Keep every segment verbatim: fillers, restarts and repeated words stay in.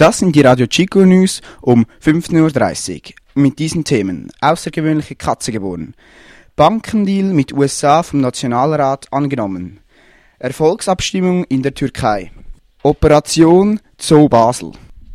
Das sind die Radio Chico News um fünfzehn Uhr dreißig. Mit diesen Themen: außergewöhnliche Katze geboren, Bankendeal mit U S A vom Nationalrat angenommen, Erfolgsabstimmung in der Türkei, Operation Zoo Basel.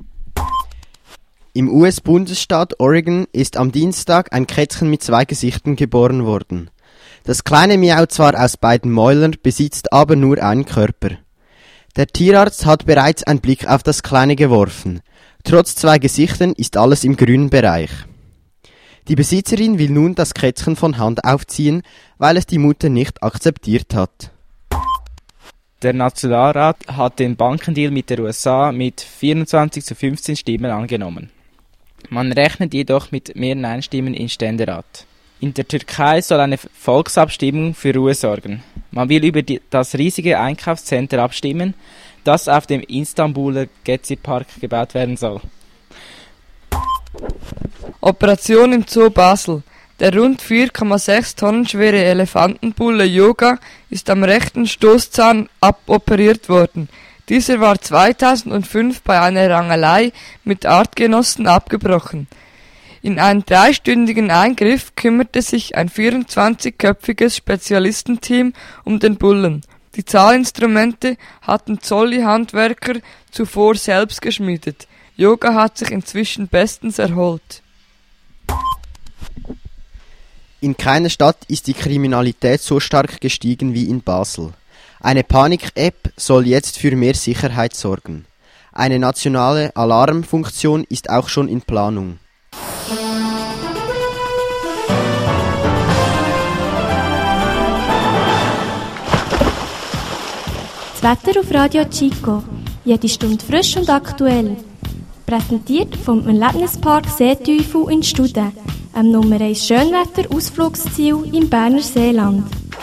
Im U S-Bundesstaat Oregon ist am Dienstag ein Kätzchen mit zwei Gesichtern geboren worden. Das kleine Miau zwar aus beiden Mäulern, besitzt aber nur einen Körper. Der Tierarzt hat bereits einen Blick auf das Kleine geworfen. Trotz zwei Gesichtern ist alles im grünen Bereich. Die Besitzerin will nun das Kätzchen von Hand aufziehen, weil es die Mutter nicht akzeptiert hat. Der Nationalrat hat den Bankendeal mit der U S A mit vierundzwanzig zu fünfzehn Stimmen angenommen. Man rechnet jedoch mit mehr Nein-Stimmen im Ständerat. In der Türkei soll eine Volksabstimmung für Ruhe sorgen. Man will über die, das riesige Einkaufscenter abstimmen, das auf dem Istanbuler Gezi-Park gebaut werden soll. Operation im Zoo Basel. Der rund vier Komma sechs Tonnen schwere Elefantenbulle Yoga ist am rechten Stoßzahn aboperiert worden. Dieser war zweitausendfünf bei einer Rangelei mit Artgenossen abgebrochen. In einem dreistündigen Eingriff kümmerte sich ein vierundzwanzigköpfiges Spezialistenteam um den Bullen. Die Zahlinstrumente hatten Zolli-Handwerker zuvor selbst geschmiedet. Yoga hat sich inzwischen bestens erholt. In keiner Stadt ist die Kriminalität so stark gestiegen wie in Basel. Eine Panik-App soll jetzt für mehr Sicherheit sorgen. Eine nationale Alarmfunktion ist auch schon in Planung. Das Wetter auf Radio Chico. Jede Stunde frisch und aktuell. Präsentiert vom Erlebnispark Seeteufel in Studen, einem Nummer eins Schönwetter-Ausflugsziel im Berner Seeland.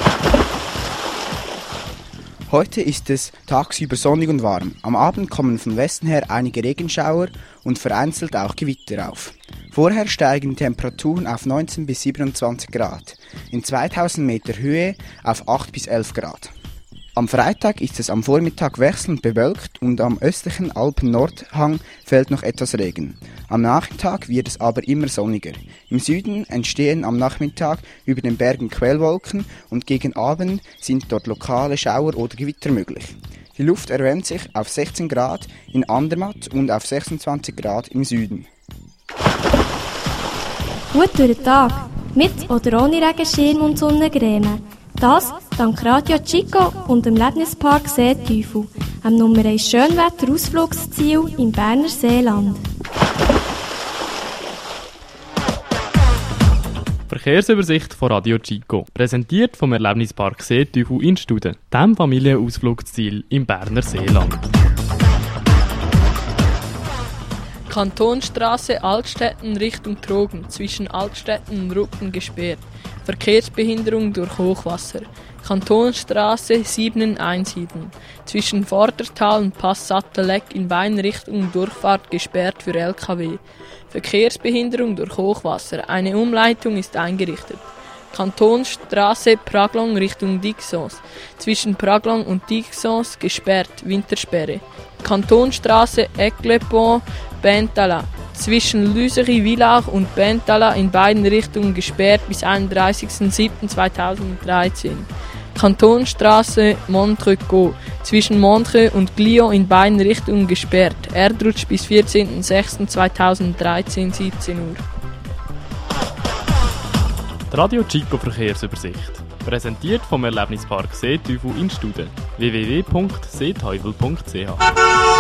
Heute ist es tagsüber sonnig und warm. Am Abend kommen von Westen her einige Regenschauer und vereinzelt auch Gewitter auf. Vorher steigen die Temperaturen auf neunzehn bis siebenundzwanzig Grad, in zweitausend Meter Höhe auf acht bis elf Grad. Am Freitag ist es am Vormittag wechselnd bewölkt und am östlichen Alpen-Nordhang fällt noch etwas Regen. Am Nachmittag wird es aber immer sonniger. Im Süden entstehen am Nachmittag über den Bergen Quellwolken und gegen Abend sind dort lokale Schauer oder Gewitter möglich. Die Luft erwärmt sich auf sechzehn Grad in Andermatt und auf sechsundzwanzig Grad im Süden. Gut durch den Tag, mit oder ohne Regenschirm und Sonnencreme. Das dank Radio Chico und dem Erlebnispark Seeteufel, einem Nummer eins Schönwetter-Ausflugsziel im Berner Seeland. Verkehrsübersicht von Radio Chico, präsentiert vom Erlebnispark Seeteufel in Studen, dem Familienausflugsziel im Berner Seeland. Kantonstrasse Altstetten Richtung Trogen, zwischen Altstetten und Ruppen gesperrt. Verkehrsbehinderung durch Hochwasser. Kantonstrasse sieben einsiedlen. Zwischen Vordertal und Pass-Sattelleck in beiden Richtungen Durchfahrt gesperrt für L K W. Verkehrsbehinderung durch Hochwasser. Eine Umleitung ist eingerichtet. Kantonstrasse Praglong Richtung Dixons. Zwischen Praglong und Dixons gesperrt, Wintersperre. Kantonstrasse Eclepont Bentala. Zwischen Lüseri-Villach und Bentala in beiden Richtungen gesperrt bis einunddreißigsten siebten zweitausenddreizehn. Kantonstrasse Montreux-Go. Zwischen Montreux und Glio in beiden Richtungen gesperrt. Erdrutsch bis vierzehnten sechsten zweitausenddreizehn, siebzehn Uhr. Die Radio Chico Verkehrsübersicht. Präsentiert vom Erlebnispark Seeteufel in Studen. w w w punkt seeteufel punkt c h